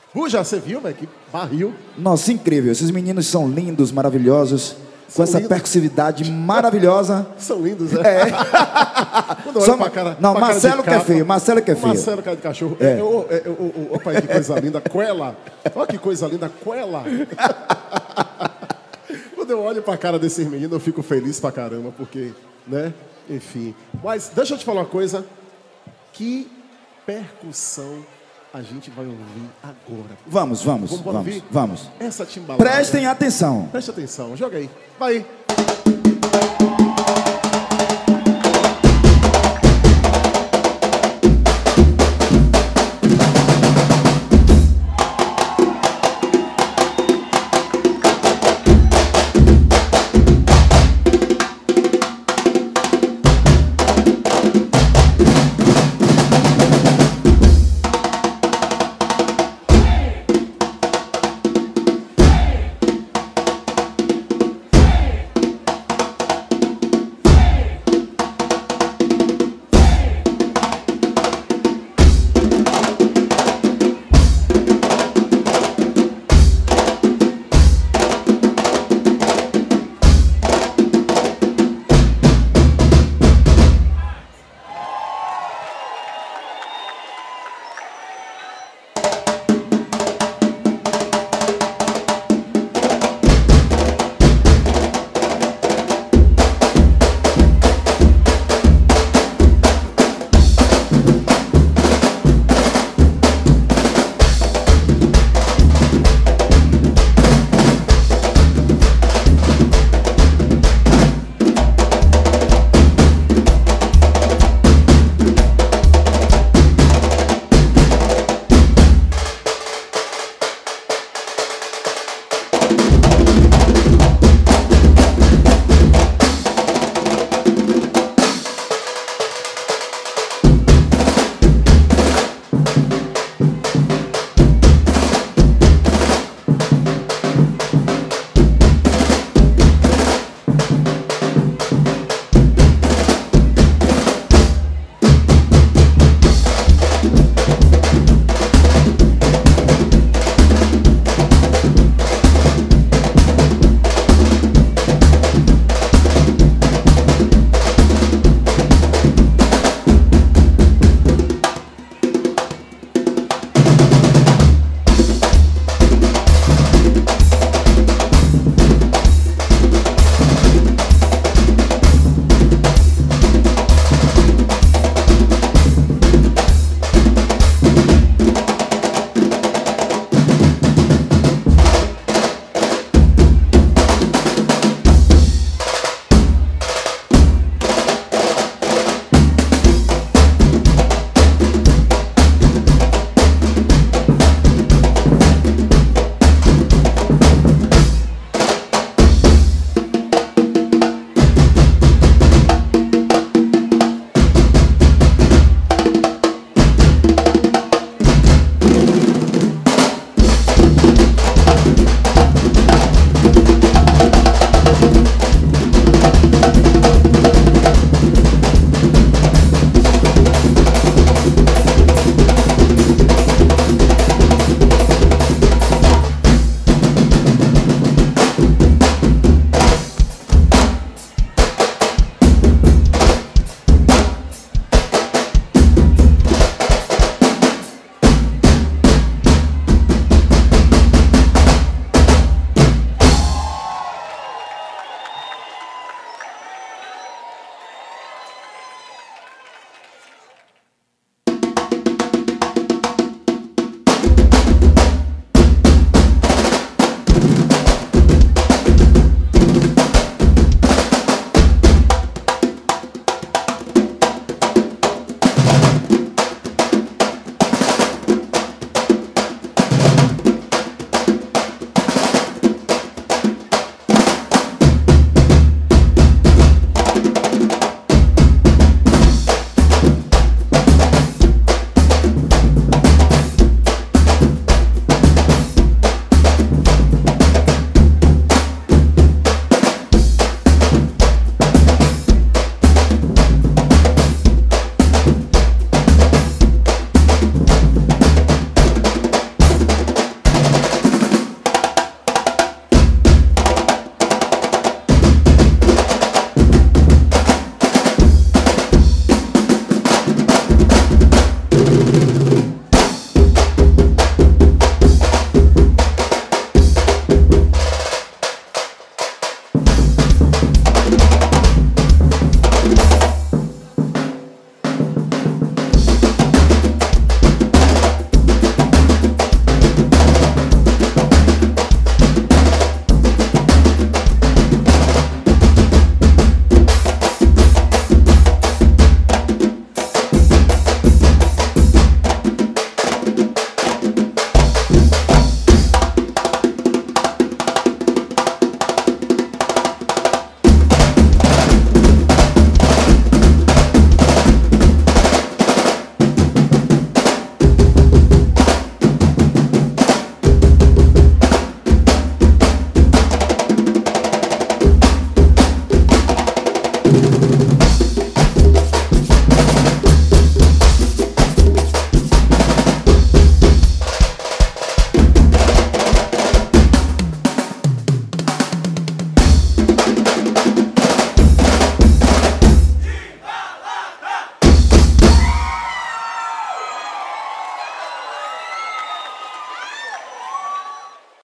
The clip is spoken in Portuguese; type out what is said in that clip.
Já você viu, velho? Que barril. Nossa, incrível. Esses meninos são lindos, maravilhosos. Com essa lindos. percussividade maravilhosa. São lindos, né? Quando eu olho pra cara, Não, pra cara Marcelo de que é capa, feio. Marcelo que é feio. Marcelo, cara de cachorro. Opa, que coisa linda. Quela. Olha que coisa linda. Quela. Quando eu olho pra cara desses meninos, eu fico feliz pra caramba, porque, né? Enfim. Mas deixa eu te falar uma coisa. Que percussão a gente vai ouvir agora. Vamos. Ouvir? Essa timbalada. Prestem atenção. Preste atenção. Joga aí. Vai aí.